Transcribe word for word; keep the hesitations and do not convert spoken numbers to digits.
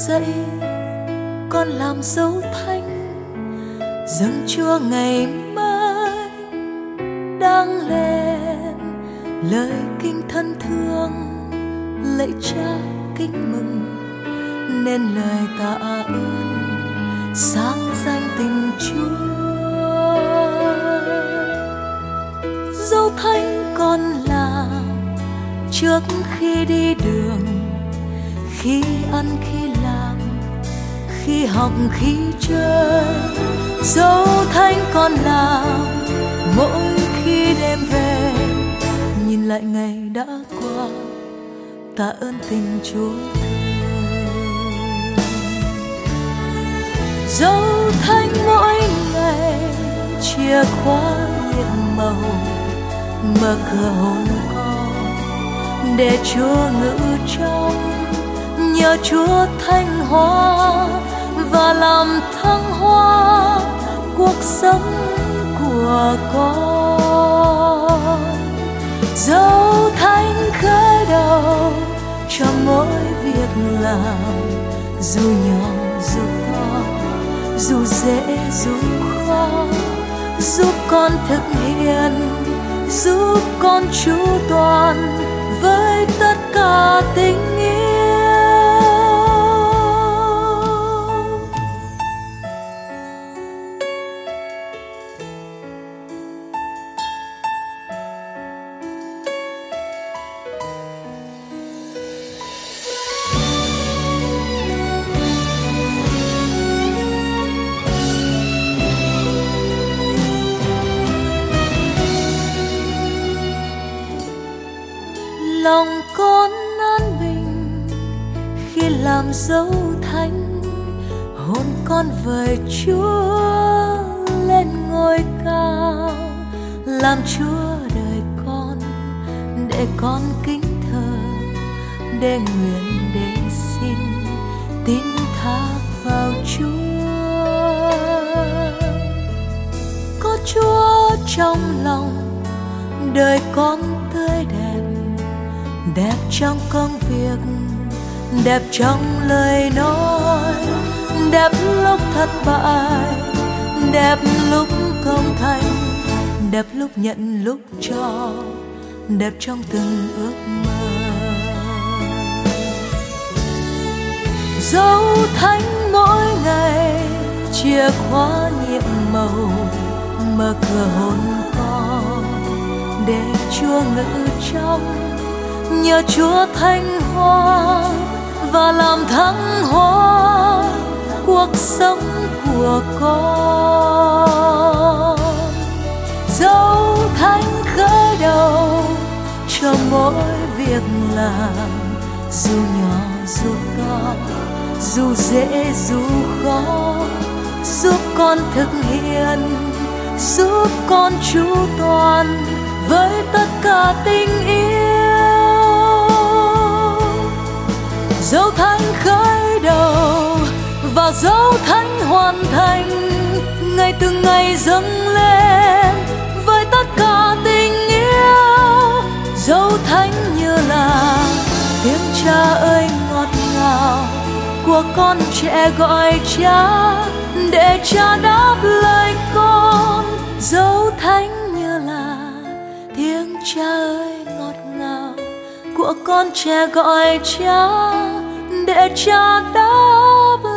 dậy con làm dấu thánh dâng chúa ngày mai đang lên lời kinh thân thương lạy cha kính mừng nên lời tạ ơn sáng danh tình chúa. Dấu thánh con làm trước khi đi đường, khi ăn khi làm, khi học khi chơi. Dấu thánh con làm mỗi khi đêm về, nhìn lại ngày đã qua tạ ơn tình Chúa thương. Dấu thánh mỗi ngày chìa khóa nhiệm màu, mở cửa hồn con để Chúa ngự trong. Nhờ Chúa thanh hóa và làm thăng hoa cuộc sống của con. Dấu thánh khởi đầu cho mỗi việc làm, dù nhỏ dù to, dù dễ dù khó, giúp con thực hiện, giúp con chu toàn với tất cả tình yêu. Lòng con an bình khi làm dấu thánh, hồn con với Chúa lên ngôi cao. Làm Chúa đời con để con kính thờ, để nguyện để xin tin thác vào Chúa. Có Chúa trong lòng đời con tươi đẹp, đẹp trong công việc, đẹp trong lời nói, đẹp lúc thất bại, đẹp lúc công thành, đẹp lúc nhận lúc cho, đẹp trong từng ước mơ. Dấu thánh mỗi ngày chìa khóa nhiệm màu, mở cửa hồn con để Chúa ngự trong. Nhờ Chúa thanh hóa và làm thăng hoa cuộc sống của con. Dấu thánh khởi đầu cho mỗi việc làm, dù nhỏ dù to, dù dễ dù khó, giúp con thực hiện, giúp con chu toàn với tất cả tình yêu. Dấu thánh khởi đầu và dấu thánh hoàn thành, ngày từng ngày dâng lên với tất cả tình yêu. Dấu thánh như là tiếng cha ơi ngọt ngào của con trẻ gọi cha, để cha đáp lời con. Dấu thánh như là tiếng cha ơi ngọt ngào của con trẻ gọi cha, để cha đáp